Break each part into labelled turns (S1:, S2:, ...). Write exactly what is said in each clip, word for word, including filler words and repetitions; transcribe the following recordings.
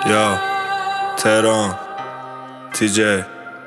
S1: یا تهران تیجی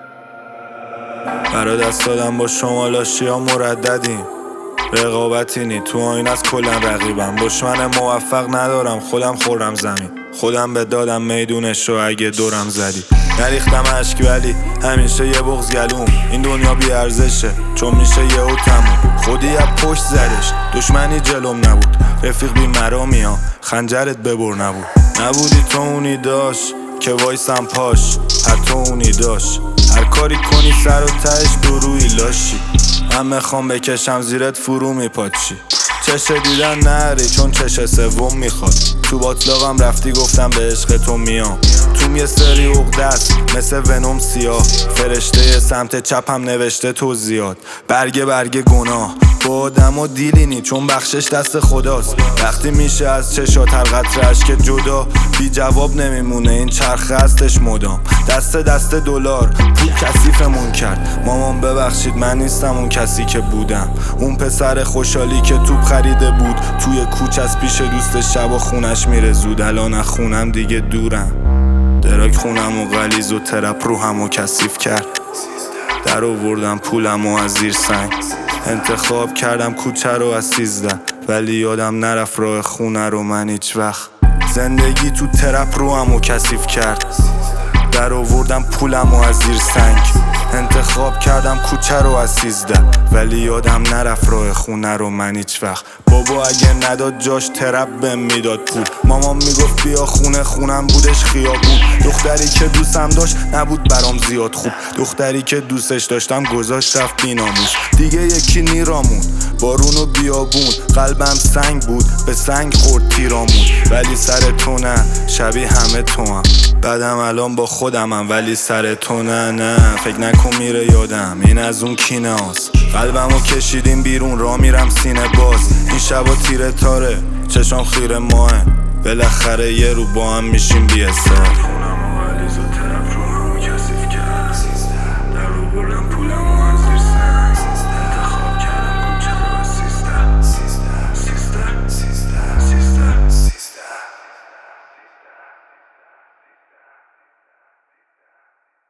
S1: برای دست دادم با شما لاشی ها مرددیم. رقابتی نی تو آین از کلن رقیبم. دشمن موفق ندارم خودم خورم زمین. خودم به دادم میدونش رو اگه دورم زدی. نریختم عشق ولی همیشه یه بغض گلوم. این دنیا بی ارزشه چون میشه یه او تموم. خودی از پشت زدش دشمنی جلوم نبود. رفیق بی مرامی ها خنجرت ببر نبود. نبودی تو اونی داشت که وایسم پاش. حتی اونی داشت هر کاری کنی سر و تهش دروی لاشی. من میخوام بکشم زیرت فرو میپاچی. چش دیدن نری چون چش سوم میخواد. تو باطلاقم رفتی گفتم به عشق تو میام. توم یه سری عقده است مثل ونوم سیاه. فرشته سمت چپم نوشته تو زیاد. برگه برگه گناه با آدم و دیلینی چون بخشش دست خداست. وقتی میشه از چشات هر قطره اشک جدا بی جواب نمیمونه این چرخه هستش مدام. دست دست دلار پول کثیفمون کرد. مامان ببخشید من نیستم اون کسی که بودم. اون پسر خوشحالی که توپ خریده بود توی کوچه از پیش دوست شب و خونش میره زود. الان از خونم دیگه دورم. دراک خونم و غلیظ و ترپ روحم و کثیف کرد. در آوردم پولم و از زیر سنگ. انتخاب کردم کوچه رو از سیزده ولی یادم نرفت راه خونه رو من هیچ وقت. زندگی تو ترپ روحم و کثیف کرد. در آوردم پولم و از زیر سنگ. انتخاب کردم کوچه رو از سیزده ولی یادم نرفت راه خونه رو من هیچ وقت. بابا اگه نداد جاش ترپ بهم میداد پول. مامان میگفت بیا خونه خونم بودش خیابون. دختری که دوستم داشت نبود برام زیاد خوب. دختری که دوستش داشتم گذاشت رفت بیناموس. دیگه یکی نیرامون بارون و بیابون. قلبم سنگ بود به سنگ خورد تیرامون. ولی سر تو نه شبیه همه تو هم. بعدم الان با خودمم ولی سر تو نه نه. فکر نکن میره یادم این از اون کینه هاست. قلبمو کشیدیم بیرون را میرم سینه باز. این شبا تیره تاره چشام خیره ماه. بالاخره یه رو با هم میشیم بی اثر.